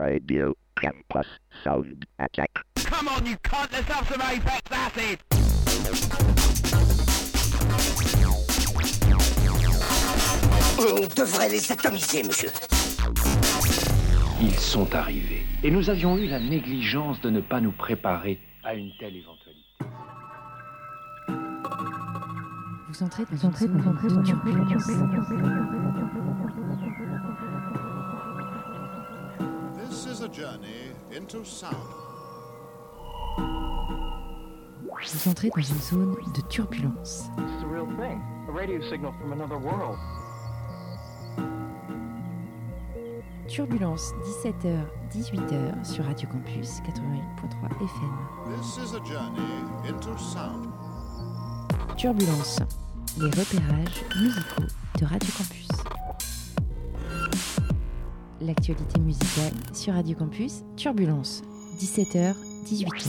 Radio Campus Sound Attack. Come on, you cunt, let's have some Apex Acid! On devrait les atomiser, monsieur. Ils sont arrivés. Et nous avions eu la négligence de ne pas nous préparer à une telle éventualité. Vous entrez dans une zone de turbulence. This is a journey into sound. Vous entrez dans une zone de turbulence. It's a real thing. A radio signal from another world. Turbulence, 17h, 18h sur Radio Campus 88.3 FM. This is a journey into sound. Turbulence, les repérages musicaux de Radio Campus. L'actualité musicale sur Radio Campus, Turbulence, 17h, 18h.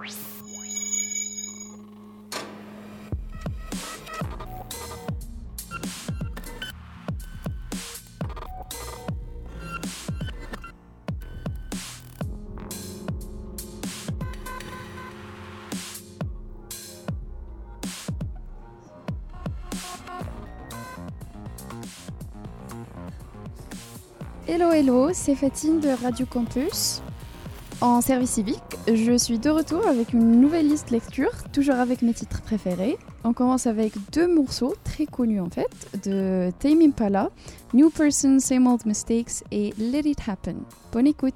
Hello hello, c'est Fatine de Radio Campus. En service civique, je suis de retour avec une nouvelle liste lecture, toujours avec mes titres préférés. On commence avec deux morceaux très connus en fait, de Tame Impala, New Person, Same Old Mistakes et Let It Happen. Bonne écoute.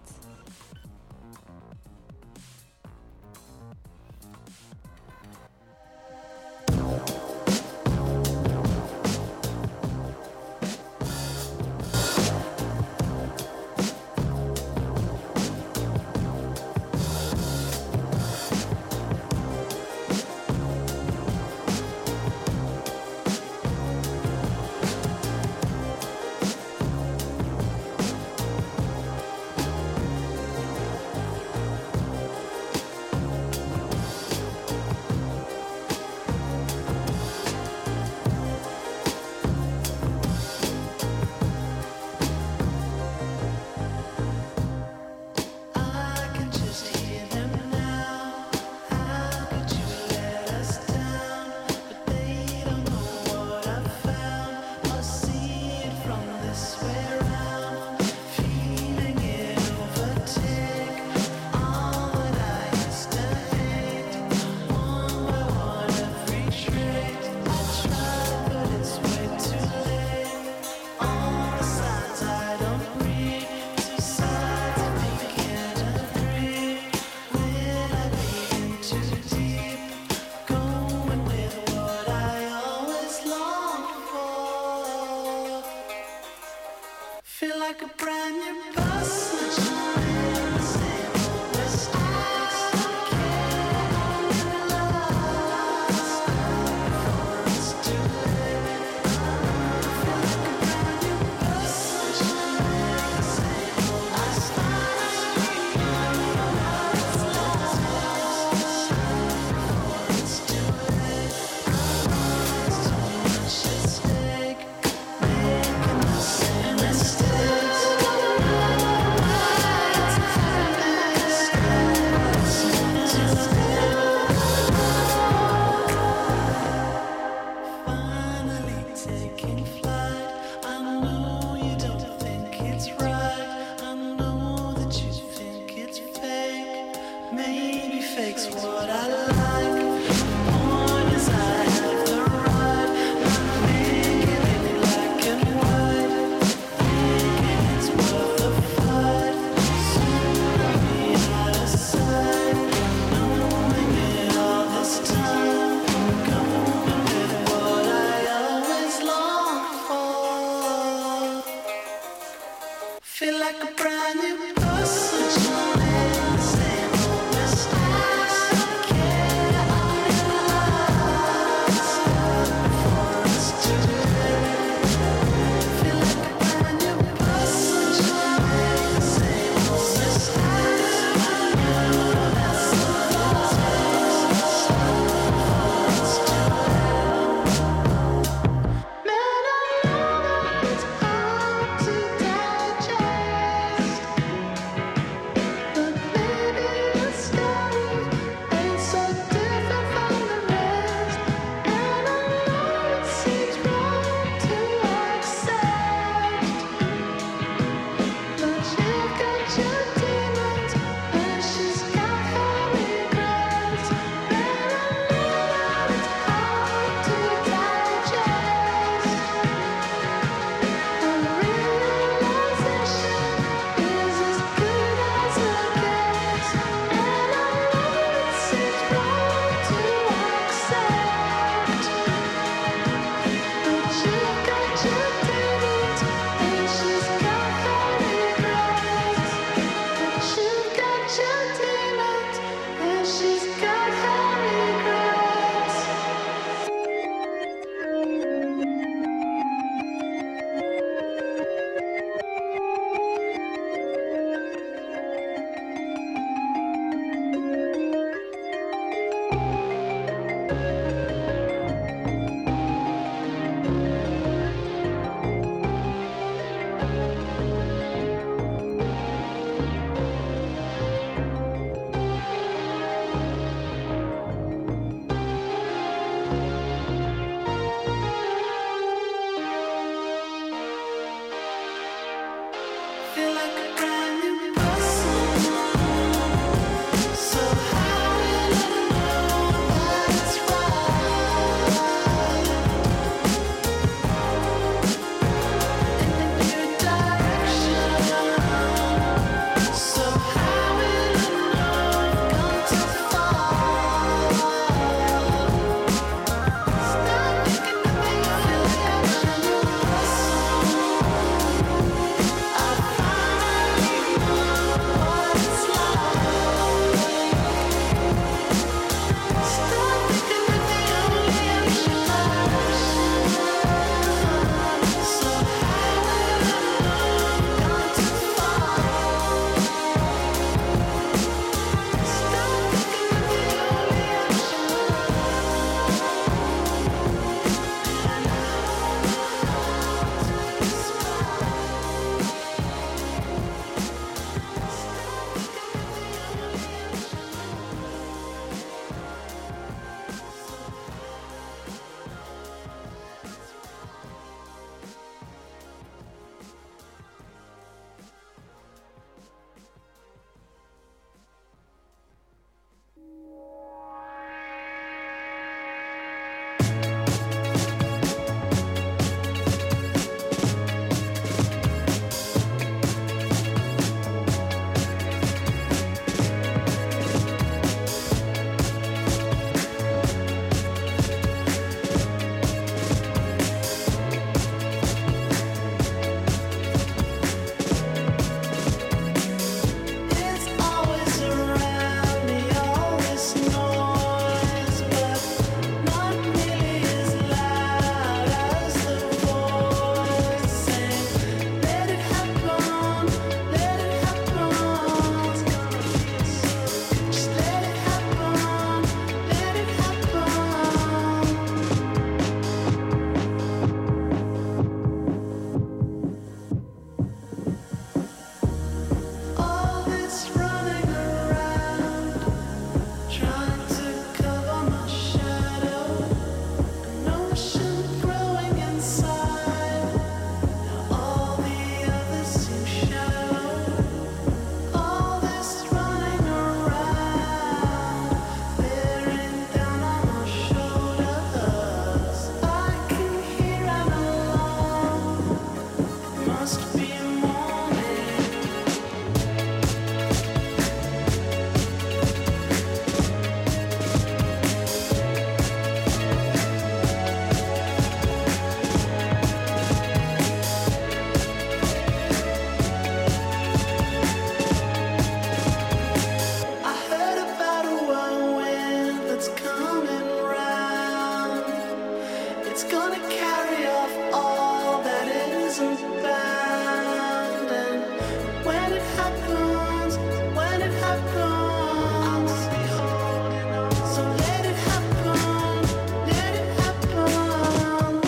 happens, when it happens, so let it happen, let it happen.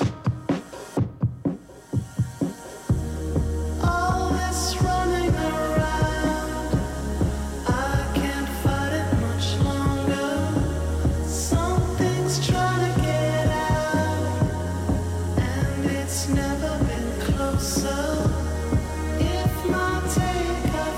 All this running around, I can't fight it much longer. Something's trying to get out, and it's never been closer. If my take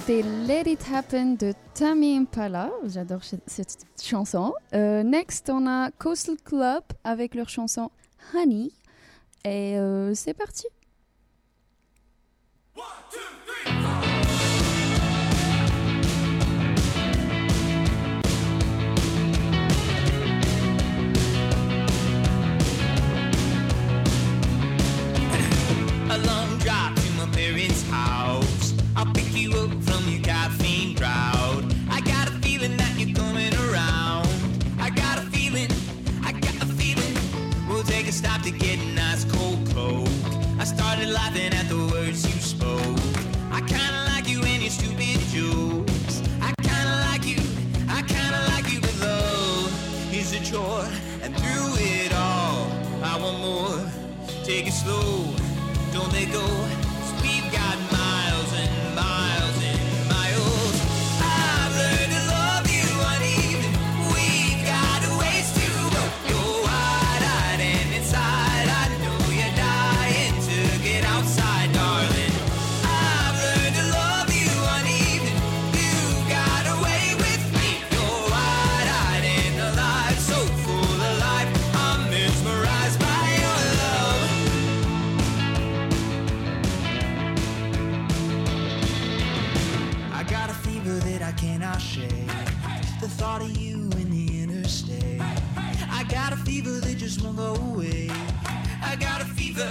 C'était Let It Happen de Tame Impala. J'adore cette chanson. Next, on a Coastal Club avec leur chanson Honey. Et c'est parti. A long drive to my parents' house. I'll pick you up from your caffeine drought. I got a feeling that you're coming around. I got a feeling we'll take a stop to get a nice cold Coke. I started laughing at the words you spoke. I kinda like you and your stupid jokes. I kinda like you but love is a chore. And through it all, I want more. Take it slow, don't let go. 'Cause we've got miles and miles and miles. I've learned to love you uneven. We've got a ways to go. You're wide-eyed and inside I know you're dying to get outside, darling. I've learned to love you uneven. You got away with me. You're wide-eyed and alive, so full of life. I'm mesmerized by your love. I got a fever that I cannot shake. The thought of you in the interstate. I got a fever that just won't go away. I got a fever.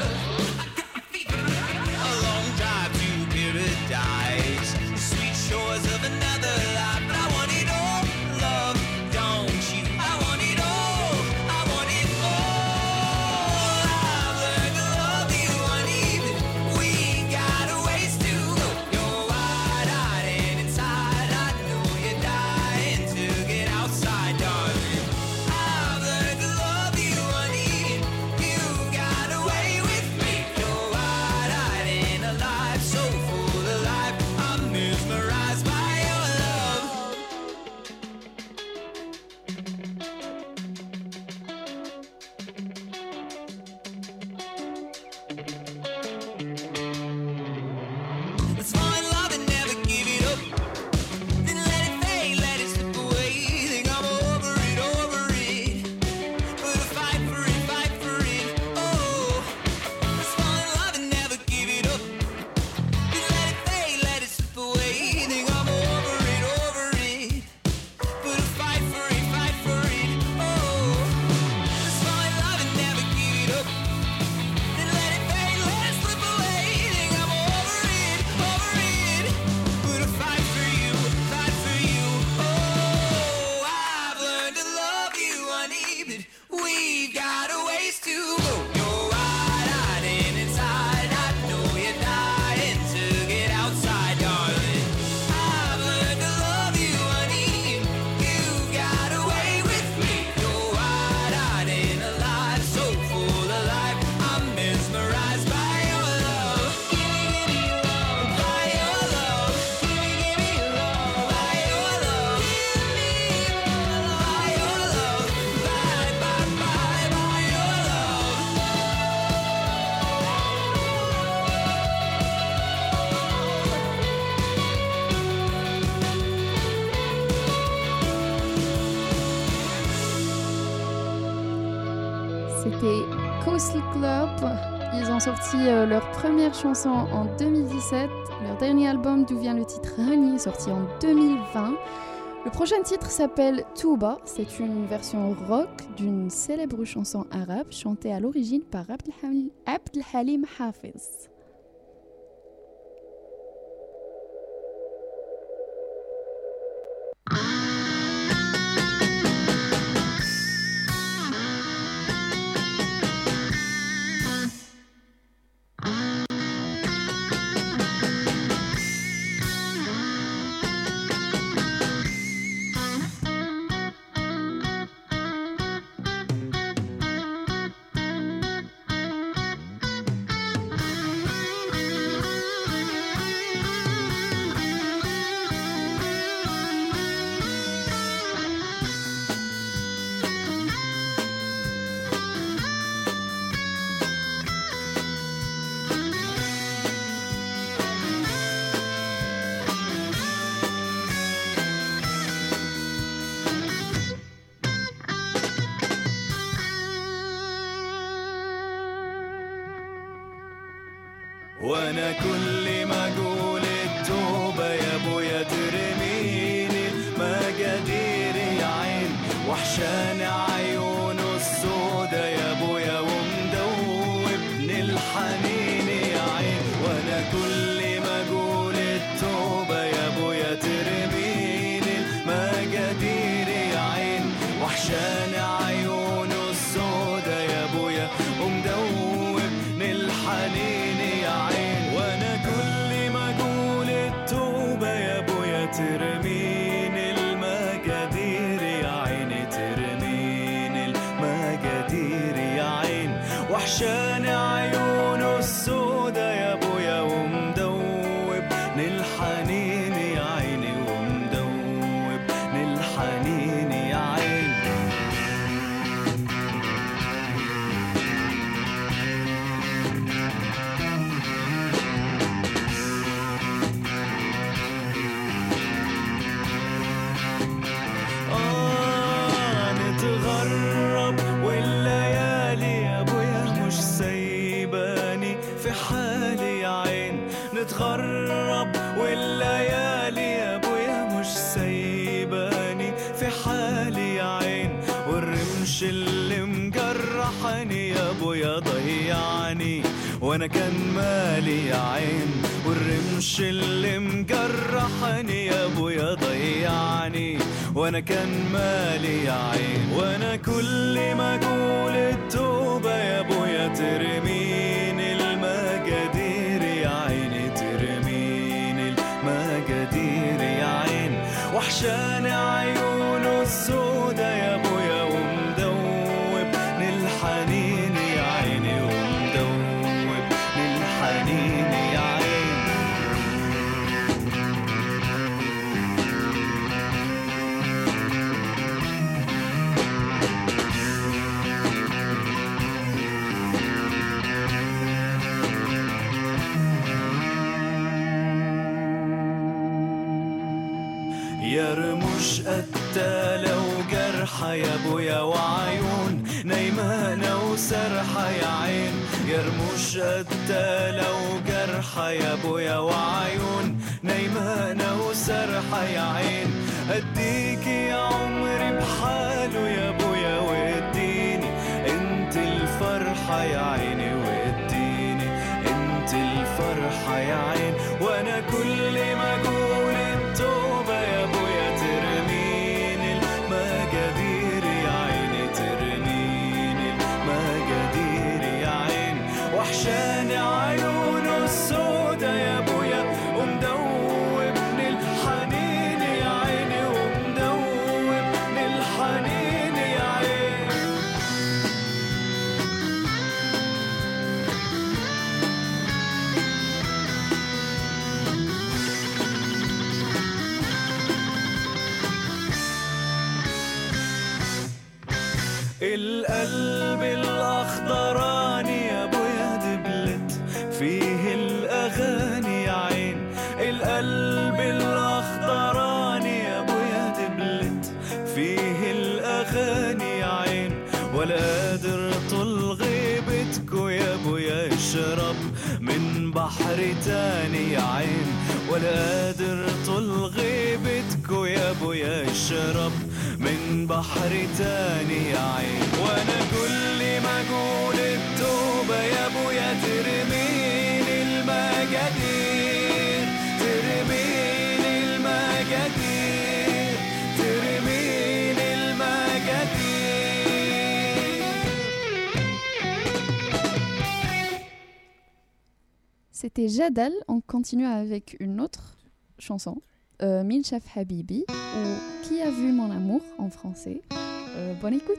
A long drive to paradise. The sweet shores of another life. But I want it all, love, don't you? I want it all, I want it all. I've learned to love you uneven. We got a ways to go. You're wide-eyed and inside I know you're dying to get outside, darling. I've learned to love you uneven. You got away with me. You're wide-eyed and alive, so full of life. I'm mesmerized by your love. Let's fall in love and never give it up. Then let it fade, let it slip away. Think I'm over it. But I fight for it, oh. Let's fall in love and never give it up. Then let it fade, let it slip away. Think I'm over it. But I fight for it, oh. Let's fall in love and never give it up. Then let it fade, let it slip away. Think I'm over it. But I fight for you, oh. I've learned to love you uneven. We've got a ways to go. You're wide-eyed and inside I know you're dying to get outside, darling. I've learned to love you uneven. You got away with me. You're wide-eyed and alive, so full of life. I'm mesmerized by your love. Give me love, by your love. Give me love, by your love. Give me love, by your love. By your love. C'était Coastal Club. Ils ont sorti leur première chanson en 2017. Leur dernier album, d'où vient le titre Honey, est sorti en 2020. Le prochain titre s'appelle Touba. C'est une version rock d'une célèbre chanson arabe chantée à l'origine par Abd Halim Hafiz. وانا كل ما اقول التوبة يا ابويا ترميني المقادير يا عين وحشان عيونه السودا يا ابويا ومدوبني الحنين يا عين وانا كل ما اقول التوبة يا ابويا ترميني المقادير يا عين وحشان عيونه السودا يا ابويا ومدوبني الحنين يا عين وانا كل ما اقول التوبة يا ابويا ترميني المقادير يا عيني ترميني المقادير يا عين وحشان عيونه السودا يا ابويا ومدوبني الحنين يا عيني ومدوبني الحنين يا عين نتغرب والليالي يا ابويا مش سايباني في حالي يا عين نتغرب والليالي يا ابويا مش سايباني في حالي يا عين والرمش اللي مجرحني يا ابويا ضيعني وانا كان مالي يا عين والرمش اللي مجرحني يا ابويا ضيعني وانا كان مالي يا عين وانا كل ما اقول التوبة يا ابويا ترميني المقادير يا عيني ترميني المقادير يا عين وحشان عيونه السودا يا ابويا ومدوبني الحنين يا عيني ومدوبني الحنين يا عين يا رموش قتالة وجرحة يا ابويا وعيون نايمانة وسرحة يا عين يا رموش قتالة وجرحة يا ابويا وعيون نايمانة وسرحة يا عين اديك يا عمري بحاله يا ابويا واديني انت الفرحة يا عيني واديني انت الفرحة يا عين وانا كل ما اقول التوبة يا ابويا ترميني المقادير يا عيني ترميني المقادير يا عين وحشان عيونه السودا يا ابويا ومدوبني الحنين يا عيني ومدوبني الحنين يا عين القلب الأخضراني يا ابويا دبلت فيه الأغاني يا عين القلب الأخضراني يا ابويا دبلت فيه الأغاني يا عين ولا قادر طول غيبتكو يا ابويا يشرب من بحر تاني يا عين ولا قادر طول غيبتكو يا ابويا يشرب من بحر تاني يا عين وانا كل ما اقول التوبة يا ابويا ترميني المقادير ترميني المقادير ترميني المقادير C'était Jadal. On continue avec une autre chanson, Min Shaf Habibi, ou Qui a vu mon amour en français. Bonne écoute.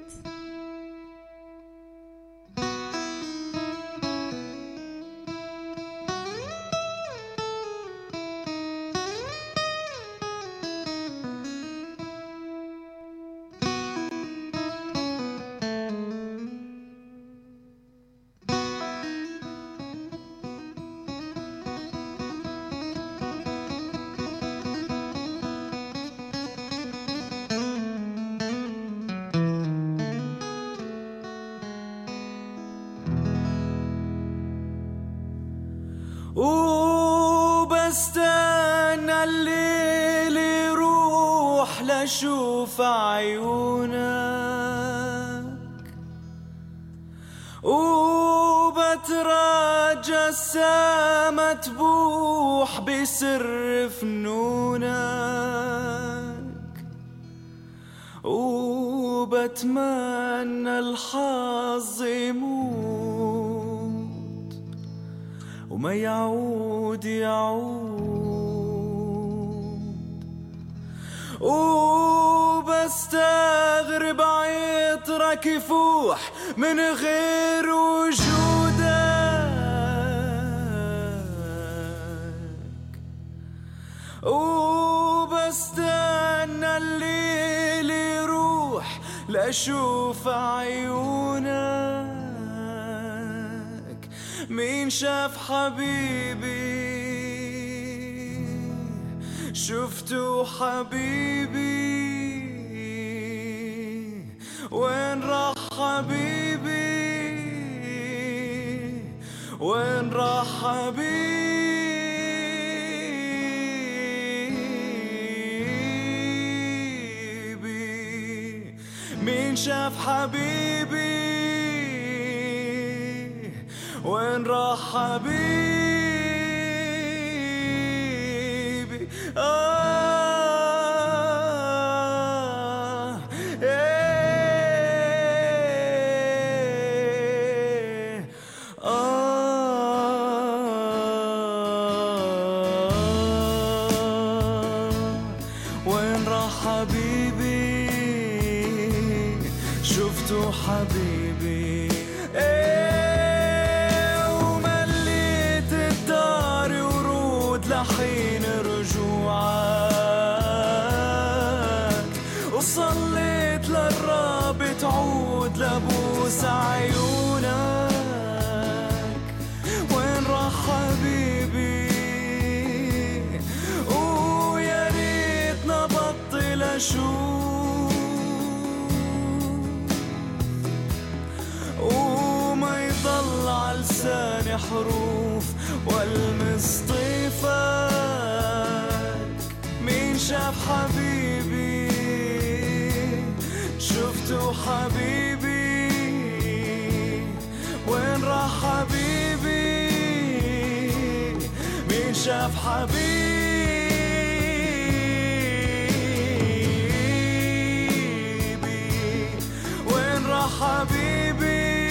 وبستنى الليل يروح لأشوف عيونك وبترجى السما تبوح بسر فنونك وبتمنى الحظ يموت وما يعود وبستغرب عطرك يفوح من غير وجودك وبستنى الليل يروح لأشوف عيونك. مين شاف حبيبي شفته حبيبي وين راح حبيبي وين راح حبيبي مين شاف حبيبي وين راح حبيبي وين راح حبيبي شفته حبيبي ومليت الدار ورود لحين رجوعك وصليت للرب تعود لبوس عيونك. وين راح حبيبي ويا ريت نبطل اشوف وما يضل على لساني حروف والمس طيفك. مين شاف حبيبي شفته حبيبي وين راح حبيبي مين شاف حبيبي وين راح حبيبي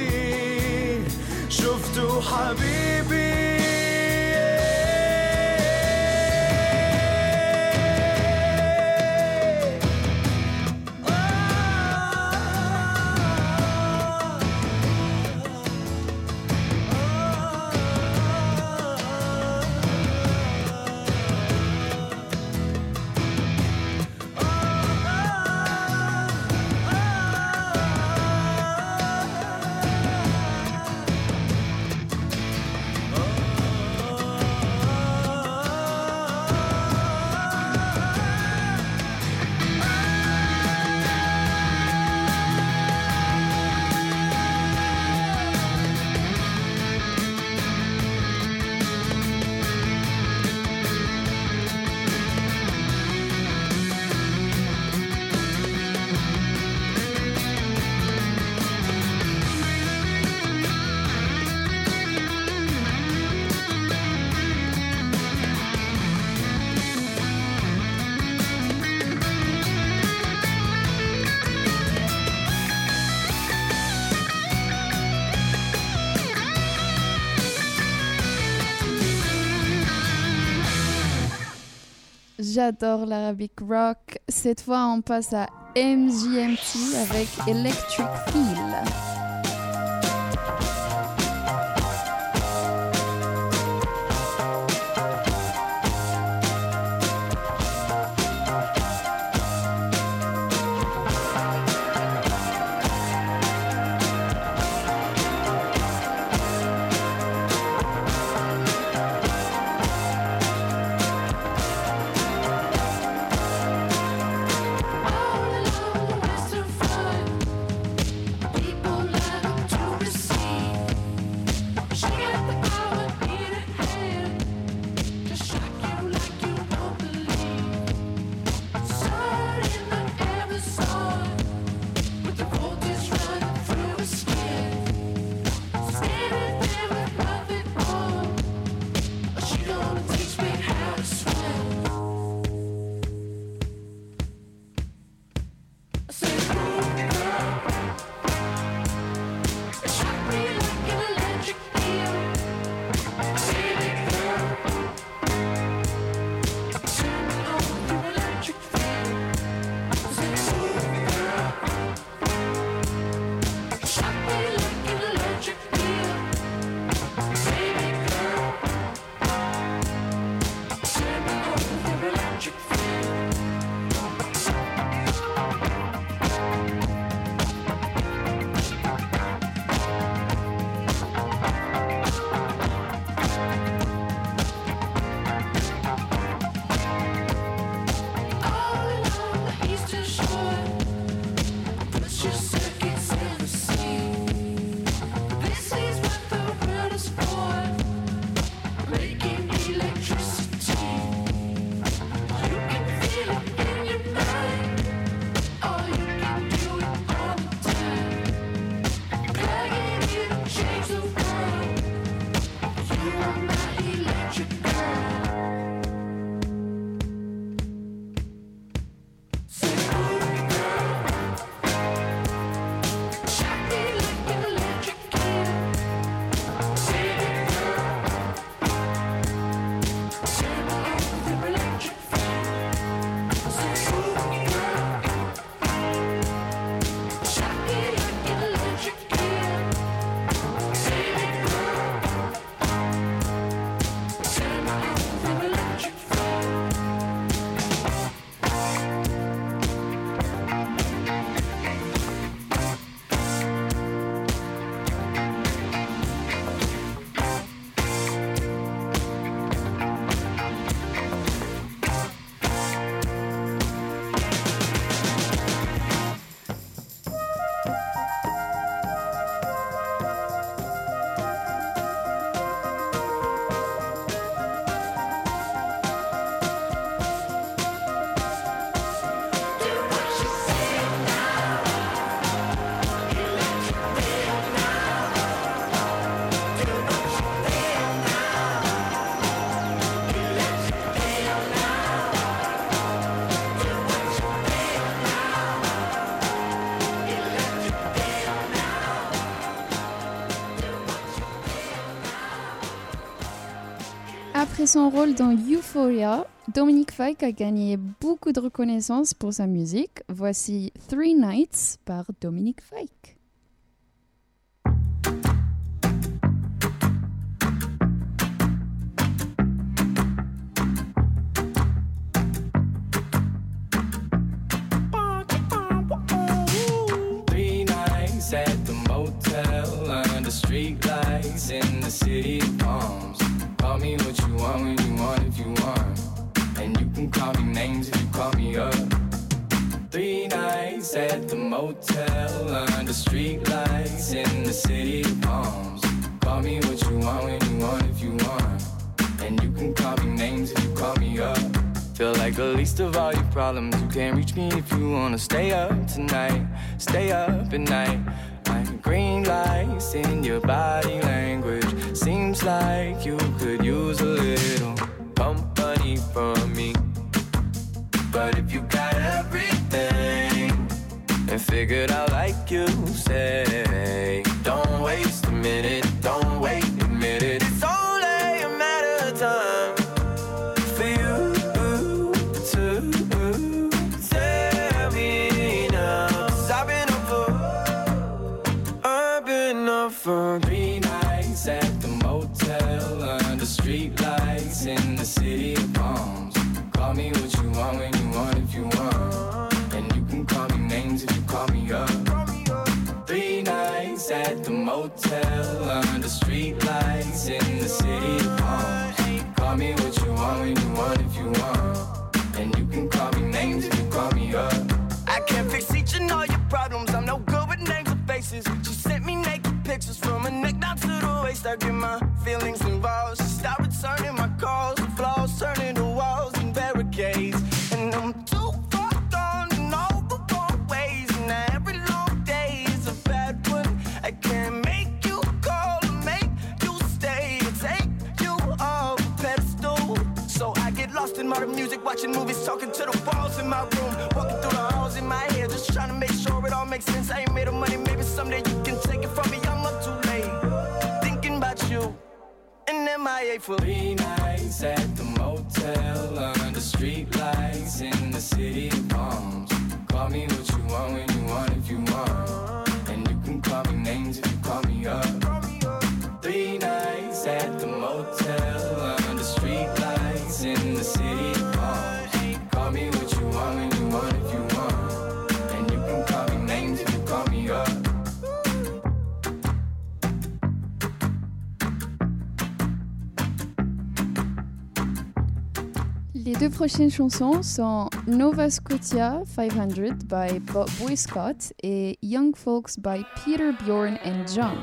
شفته حبيبي J'adore l'Arabic Rock. Cette fois, on passe à MGMT avec Electric Feel. People Après son rôle dans Euphoria, Dominic Fike a gagné beaucoup de reconnaissance pour sa musique. Voici Three Nights par Dominic Fike. At the motel under street lights in the city of palms. Call me what you want when you want if you want, and you can call me names if you call me up. 3 nights at the motel under street lights in the city of palms. Call me what you want when you want if you want, and you can call me names if you call me up. Feel like the least of all your problems. You can't reach me if you wanna stay up tonight. Stay up at night. Like green lights in your body language. Seems like you could use a little company from me. But if you got everything and figured out like you say, don't waste a minute, don't wait a minute. It's only a matter of time. For 3 nights at the motel under street lights in the city of palms. Call me what you want when you want if you want, and you can call me names if you call me up. 3 nights at the motel under street lights in the city of palms. Call me what you want when you want if you want, and you can call me names if you call me up. I can't fix each and all your problems. I'm no good with names or faces. She sent me naked pictures from her neck down to the waist. I get my feelings involved. She stopped returning my calls. The flaws turning to walls and barricades. And I'm too far gone in all the wrong ways. And every long day is a bad one. I can't make you call or make you stay or take you off the pedestal. So I get lost in modern music, watching movies, talking to the walls in my room, walking through the halls in my head, just trying to make sure it all makes sense. I ain't made of money, maybe someday you can take it from me. I'm up too late, thinking about you, and MIA for 3 nights at the motel under street lights in the city of palms. Call me what you want when you want if you want, and you can call me names if you call me up. 3 nights at the motel under street lights in the city of palms. Call me what you want when you want if you want, and you can call me names if you call me up. Les deux prochaines chansons sont Nova Scotia 500 by Boy Scott et Young Folks by Peter, Bjorn and John.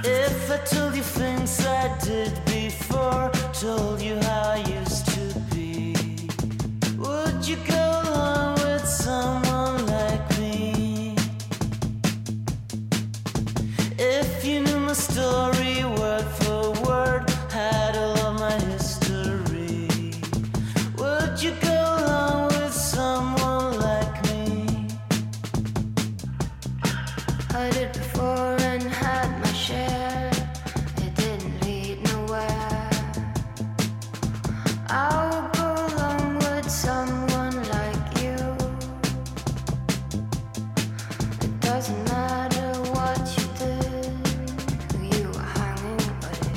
If I told you things I did before, told you how I used to be, would you go along with someone like me? If you knew my story word for word, had all of my history, would you go along with someone like me? I did before and had my share. It didn't lead nowhere. I would go along with someone like you. It doesn't matter what you did, who you were hanging with.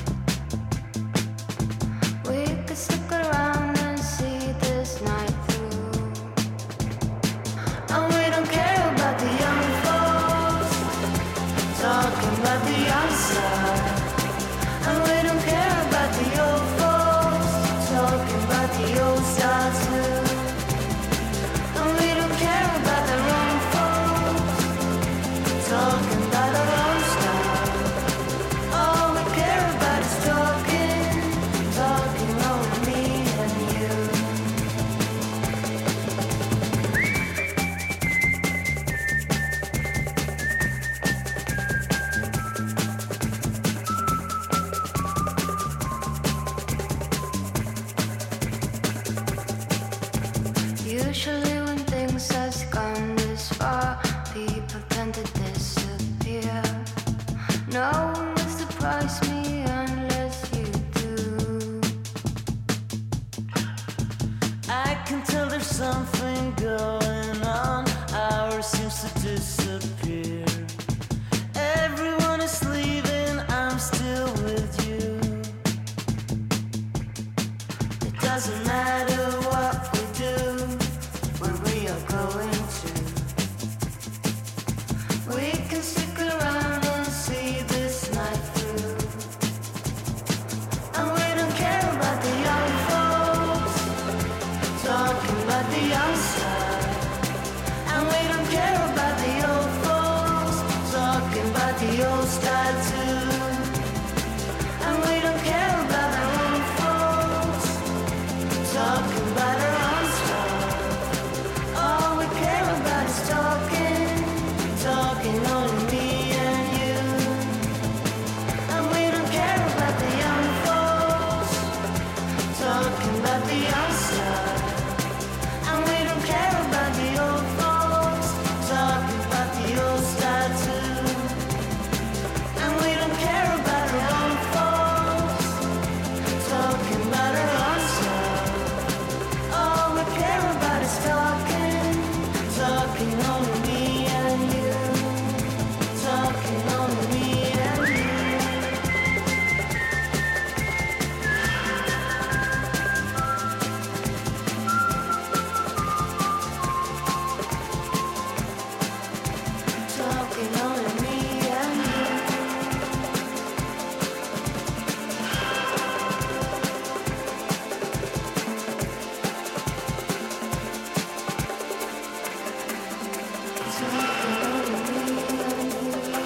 We could stick around and see this night through. And we don't care about the young folks talking about the outside. And we don't care about the old folks talking about the old style too. And we don't care about the wrong folks talking about our own style. All we care about is talking, talking over me and you. Usually when things has gone this far, people tend to disappear. No one will surprise me unless you do. I can tell there's something going on. Ours seems to disappear. Everyone is leaving, I'm still with you. It doesn't matter what we do, where we are going to. We can stick around and see this night through. And we don't care about the young folks talking about the outside. And we don't care about the old folks talking about the old style too. And we don't care about our own folks talking about our own style. All we care about is talking, talking only me and you. And we don't care about the young folks talking about the outside. And we don't care about the old folks talking about the old style too. And we don't care about our own folks talking about our own style. All we care about is talking, talking only me and you. Talking only me and you. Talking only me and you. Talking only me and you.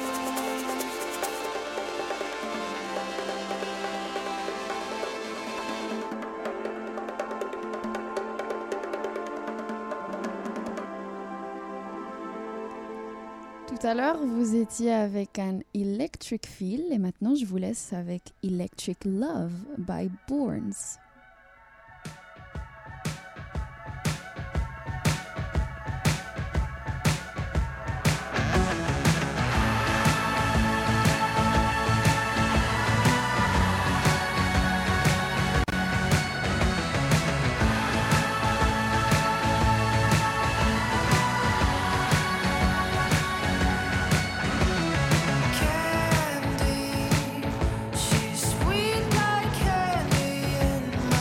Tout à l'heure, vous étiez avec un Electric Feel et maintenant je vous laisse avec Electric Love by Borns. She's sweet like candy in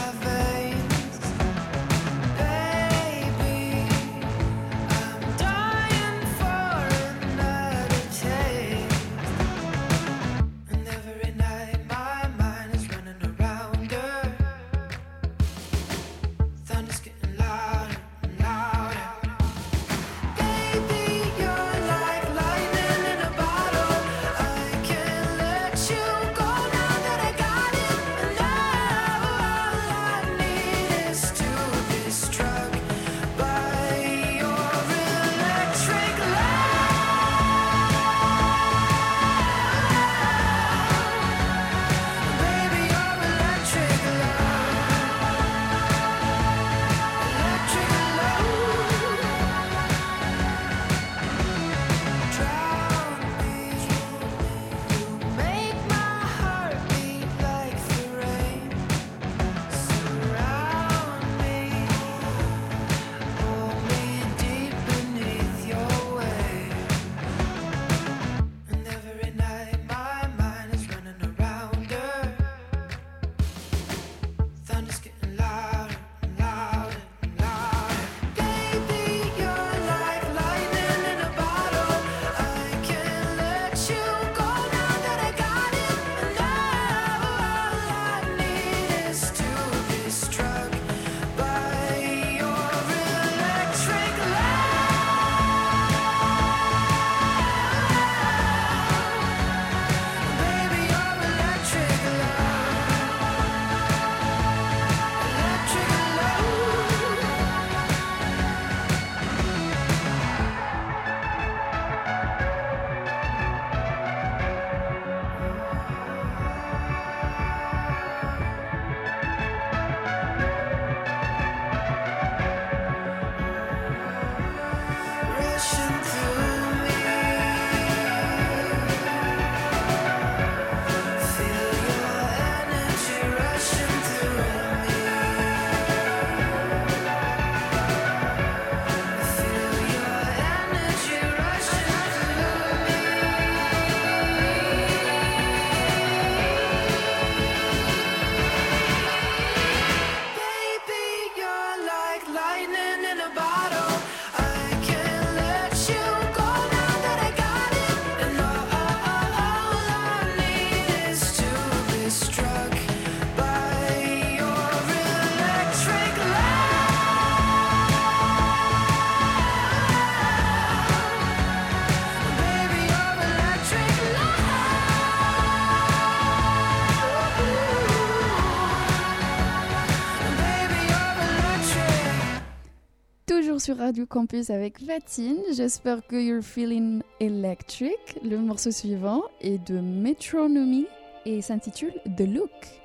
sur Radio Campus avec Vatine. J'espère que you're feeling electric. Le morceau suivant est de Metronomy et s'intitule The Look.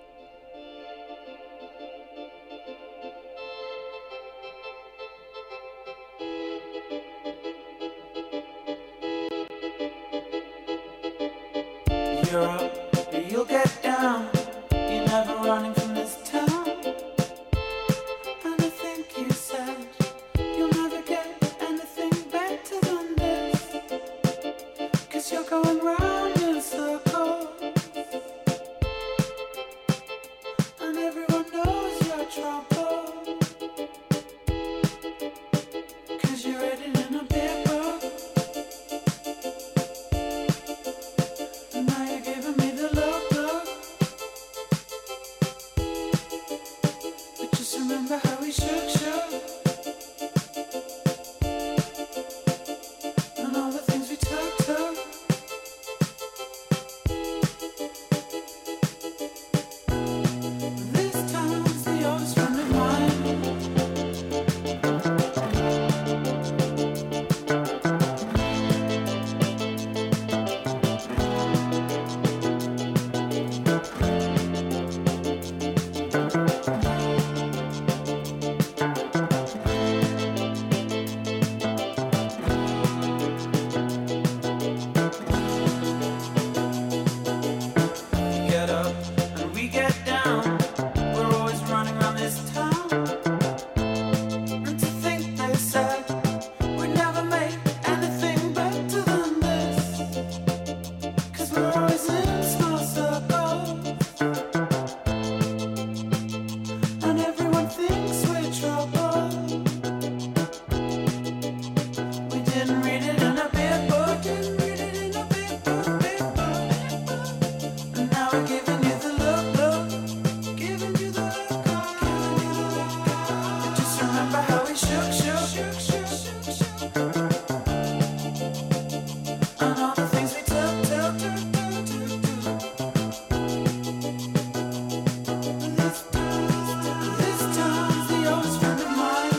Europe, you'll get down. You're never running from this town. And I think you said you'll never get anything better than this. 'Cause you're going round in circles. And everyone knows your trouble. 'Cause you're written in a big book. And now you're giving me the look. But just remember how we shook. And all the things we took. This town's the oldest friend of mine. We get up and we get down. We're always running around this town. And to think they said we'd never make anything better than this. 'Cause we're always in small circles. And everyone thinks we're trouble. We didn't read it in a big book. Didn't read it in a big book, big book. And now we're giving you the look. Giving you the look. But just remember how we shook. And all the things we took. This town's the oldest friend of mine.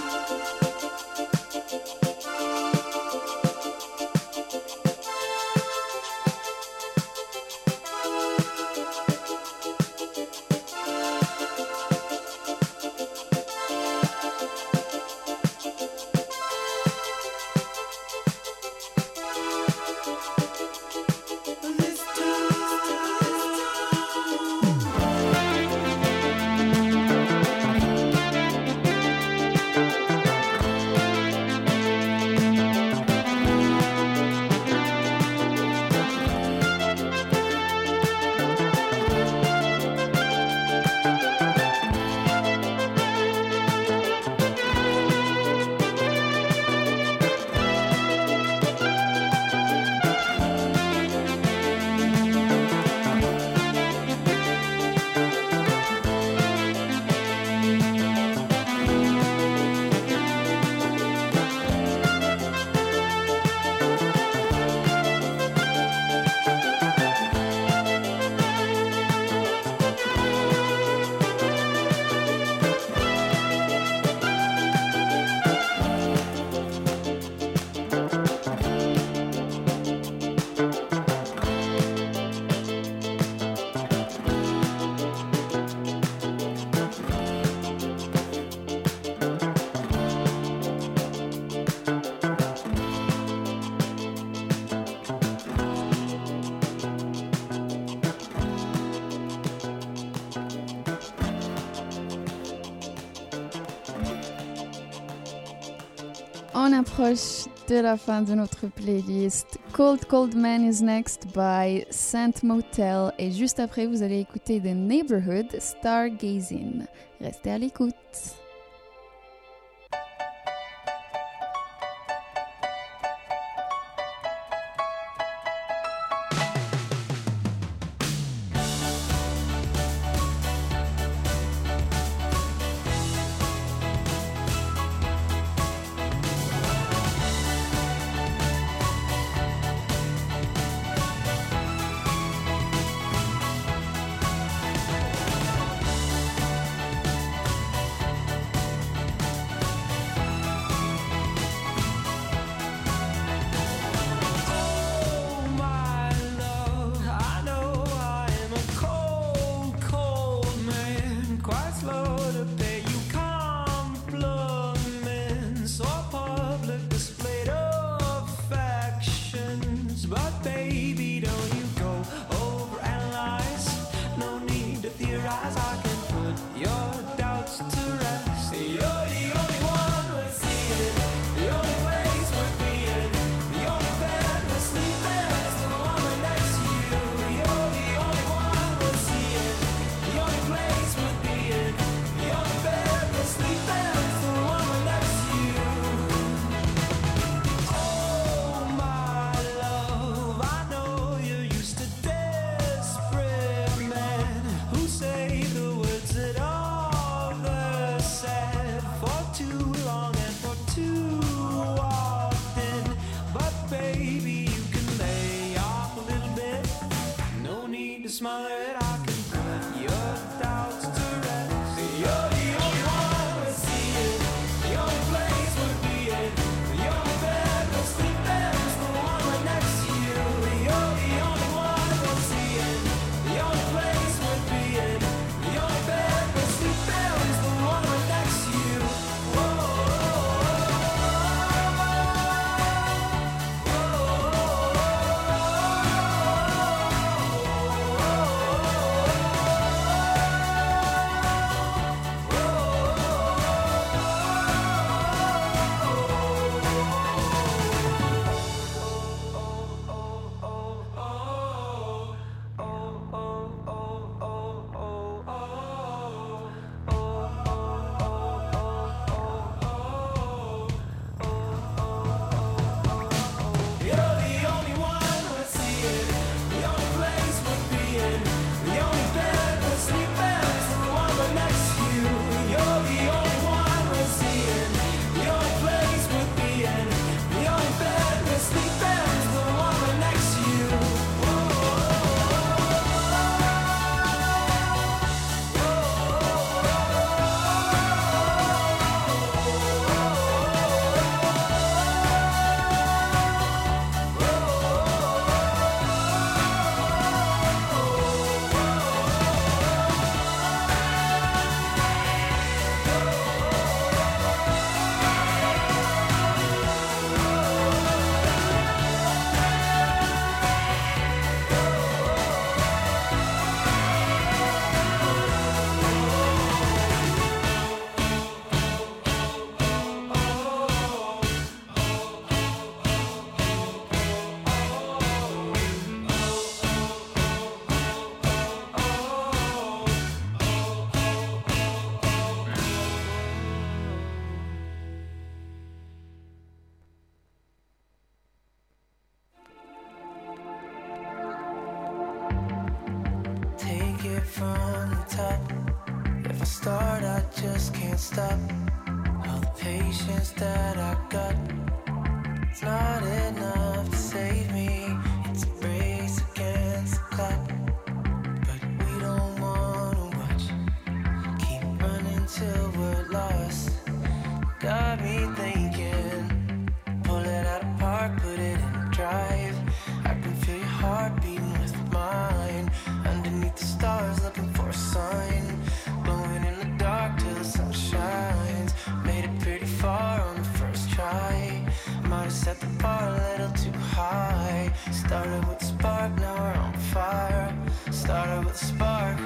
This On approche de la fin de notre playlist. Cold Man is next by Saint Motel. Et juste après, vous allez écouter The Neighborhood Stargazing. Restez à l'écoute. but baby, don't you go overanalyze. No need to theorize, I can put your doubts to rest. You're the only one worth seeing, the only place worth being, the only bed worth sleeping is the one right next to you. You're the only one worth seeing, the only place worth being, the only bed worth sleeping is the one right next to you. Oh my love, I know you're used to desperate men who say the words that others said for too long and for too often. But baby, you can lay off a little bit. No need to smother it, I can put your doubts to rest. You're the only one worth seeing, the only place worth being, the only bed worth sleeping is the one right next to you. You're the only one worth seeing, the only place worth being, the only bed worth sleeping is the one right next to you. You're the only one worth seeing, the only place worth being, the only bed worth sleeping is the one right next to you. You're the only one worth seeing, the only place worth being, the only bed worth sleeping is the one right next to you. Take it from the top. If I start, I just can't stop. All the patience that I got, it's not enough to save me. It's a race against the clock, but we don't wanna watch. Keep running till we're lost. Got me thinking, pull it out of park, put it in drive. I can feel your heart beating with mine. Underneath the stars, looking for a sign. Glowing in the dark till the sun shines. Made it pretty far on the first try. Might have set the bar a little too high. Started with a spark, now we're on fire. Started with a spark.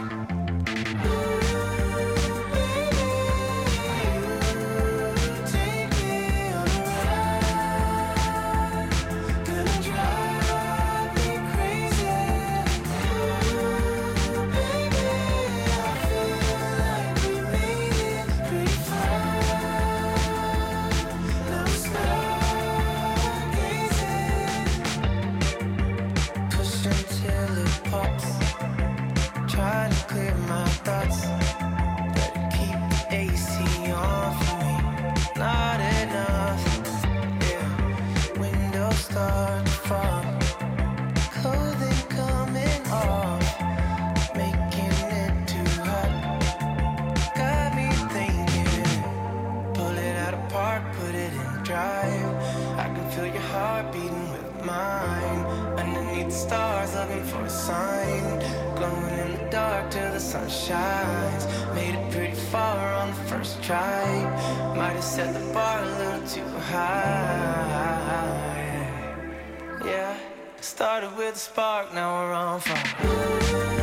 sun shines. Made it pretty far on the first try. Might have set the bar a little too high. Yeah, Started with a spark, now we're on fire.